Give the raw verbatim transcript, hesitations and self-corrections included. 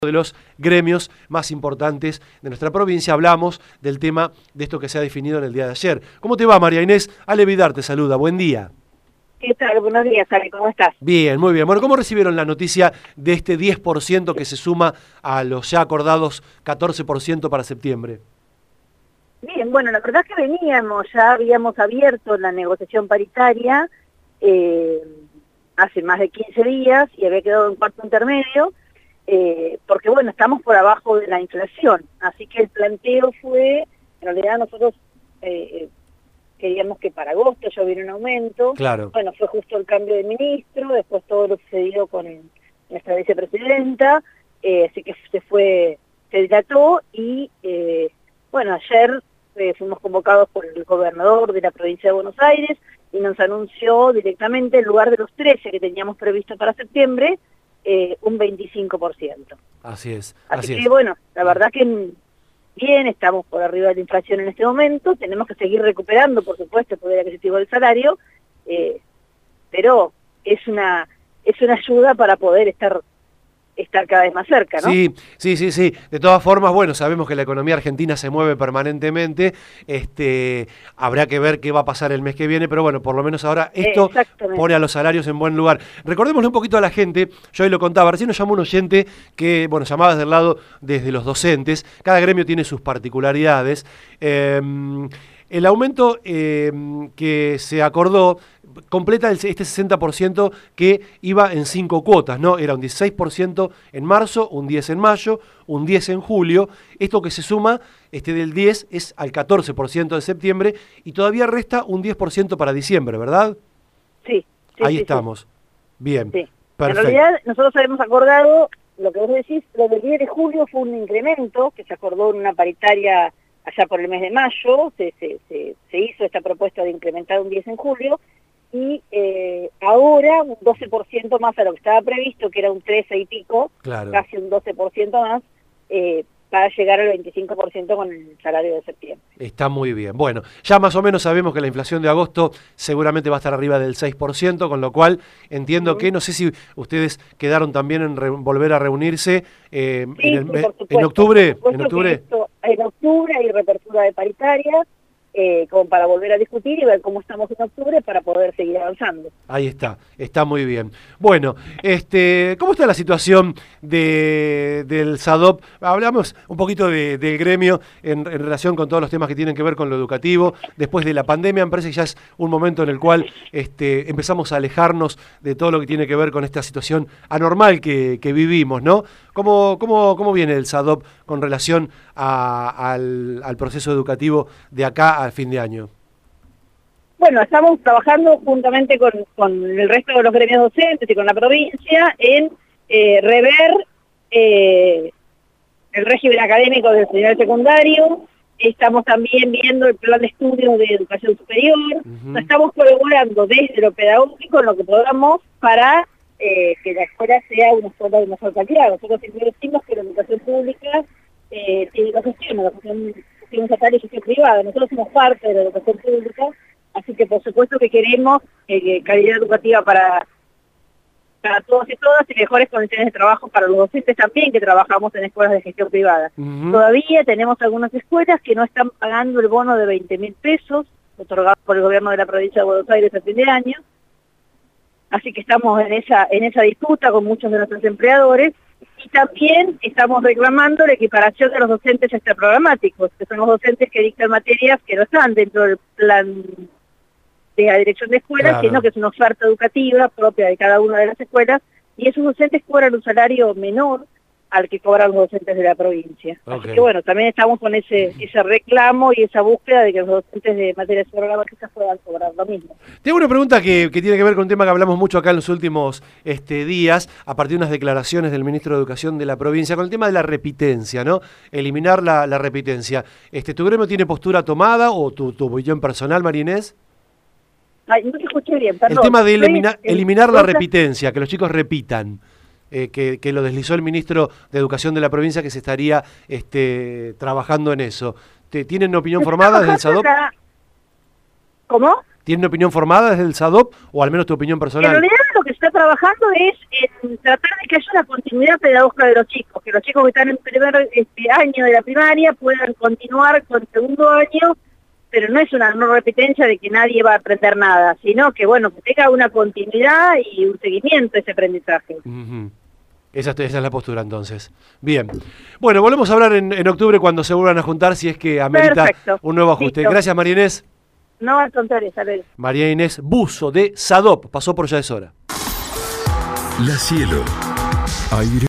de los gremios más importantes de nuestra provincia. Hablamos del tema de esto que se ha definido en el día de ayer. ¿Cómo te va, María Inés? Ale Vidar te saluda, buen día. ¿Qué tal? Buenos días, Ale, ¿cómo estás? Bien, muy bien. Bueno, ¿cómo recibieron la noticia de este diez por ciento que se suma a los ya acordados catorce por ciento para septiembre? Bien, bueno, la verdad es que veníamos, ya habíamos abierto la negociación paritaria eh, hace más de quince días y había quedado en cuarto intermedio. Eh, porque bueno, estamos por abajo de la inflación, así que el planteo fue, en realidad nosotros eh, queríamos que para agosto ya hubiera un aumento, Claro. Bueno, fue justo el cambio de ministro, después todo lo sucedido con nuestra vicepresidenta, eh, así que se fue, se dilató y eh, bueno, ayer eh, fuimos convocados por el gobernador de la provincia de Buenos Aires y nos anunció directamente en lugar de los trece que teníamos previsto para septiembre, Eh, un veinticinco por ciento. Así es, así, así que es. bueno, la verdad que bien, estamos por arriba de la inflación en este momento, tenemos que seguir recuperando, por supuesto, el poder adquisitivo del salario, eh, pero es una es una ayuda para poder estar estar cada vez más cerca, ¿no? Sí, sí, sí, sí. De todas formas, bueno, sabemos que la economía argentina se mueve permanentemente. Este, habrá que ver qué va a pasar el mes que viene, pero bueno, por lo menos ahora esto pone a los salarios en buen lugar. Recordémosle un poquito a la gente, yo hoy lo contaba, recién nos llamó un oyente que, bueno, llamaba desde el lado, desde los docentes. Cada gremio tiene sus particularidades. Eh, el aumento eh, que se acordó completa el, este sesenta por ciento que iba en cinco cuotas, ¿no? Era un dieciséis por ciento en marzo, un diez por ciento en mayo, un diez por ciento en julio. Esto que se suma, este del diez es al catorce por ciento de septiembre y todavía resta un diez por ciento para diciembre, ¿verdad? Sí. sí Ahí sí, estamos. Sí. Bien, Sí. perfecto. En realidad nosotros habíamos acordado, lo que vos decís, lo del diez de julio fue un incremento que se acordó en una paritaria allá por el mes de mayo, se, se, se, se hizo esta propuesta de incrementar un diez en julio, y eh, ahora un doce por ciento más a lo que estaba previsto, que era un trece y pico, Claro. casi un doce por ciento más, eh, para llegar al veinticinco por ciento con el salario de septiembre. Está muy bien. Bueno, ya más o menos sabemos que la inflación de agosto seguramente va a estar arriba del seis por ciento, con lo cual entiendo uh-huh. que, no sé si ustedes quedaron también en re, volver a reunirse eh, sí, en, el, sí, por supuesto, en octubre. Por en octubre. Esto, en octubre hay reapertura de paritarias, Eh, como para volver a discutir y ver cómo estamos en octubre para poder seguir avanzando. Ahí está, está muy bien. Bueno, este, ¿cómo está la situación de, del SADOP? Hablamos un poquito de, del gremio en, en relación con todos los temas que tienen que ver con lo educativo. Después de la pandemia, me parece que ya es un momento en el cual este, empezamos a alejarnos de todo lo que tiene que ver con esta situación anormal que, que vivimos, ¿no? ¿Cómo, cómo, cómo viene el SADOP con relación a, al, al proceso educativo de acá al fin de año? Bueno, estamos trabajando juntamente con, con el resto de los gremios docentes y con la provincia en eh, rever eh, el régimen académico del nivel secundario. Estamos también viendo el plan de estudios de educación superior. Uh-huh. Estamos colaborando desde lo pedagógico en lo que podamos para eh, que la escuela sea una escuela de mejor calidad. Nosotros siempre decimos que la educación pública eh, tiene dos gestiones, la educación estatal y gestión privada. Nosotros somos parte de la educación pública, así que por supuesto que queremos eh, calidad educativa para, para todos y todas y mejores condiciones de trabajo para los docentes también que trabajamos en escuelas de gestión privada. Uh-huh. Todavía tenemos algunas escuelas que no están pagando el bono de veinte mil pesos, otorgado por el gobierno de la provincia de Buenos Aires a fin de año, así que estamos en esa, en esa disputa con muchos de nuestros empleadores. Y también estamos reclamando la equiparación de los docentes extraprogramáticos, que son los docentes que dictan materias que no están dentro del plan de la dirección de escuelas, claro. sino que es una oferta educativa propia de cada una de las escuelas, y esos docentes cobran un salario menor al que cobran los docentes de la provincia. Okay. Así que bueno, también estamos con ese ese reclamo y esa búsqueda de que los docentes de materias programáticas puedan cobrar lo mismo. Tengo una pregunta que, que tiene que ver con un tema que hablamos mucho acá en los últimos este, días, a partir de unas declaraciones del ministro de Educación de la provincia, con el tema de la repitencia, ¿no? Eliminar la, la repitencia. Este, ¿Tu gremio tiene postura tomada o tu, tu opinión personal, María Inés? Ay, no te escuché bien, perdón. El tema de elimina, eliminar la repitencia, que los chicos repitan. Eh, que, que lo deslizó el ministro de Educación de la provincia, que se estaría este, trabajando en eso. ¿Te, ¿Tienen opinión formada desde el SADOP? ¿Cómo? ¿Tienen opinión formada desde el SADOP o al menos tu opinión personal? En realidad lo que está está trabajando es en tratar de que haya una continuidad pedagógica de los chicos, que los chicos que están en primer este, año de la primaria puedan continuar con segundo año, pero no es una no repitencia de que nadie va a aprender nada, sino que, bueno, que tenga una continuidad y un seguimiento ese aprendizaje. Uh-huh. Esa, esa es la postura, entonces. Bien. Bueno, volvemos a hablar en, en octubre cuando se vuelvan a juntar, si es que amerita Perfecto. un nuevo ajuste. Listo. Gracias, María Inés. No, al contrario, saludos. María Inés Buzo, de SADOP, pasó por Ya es Hora. La Cielo. Aire.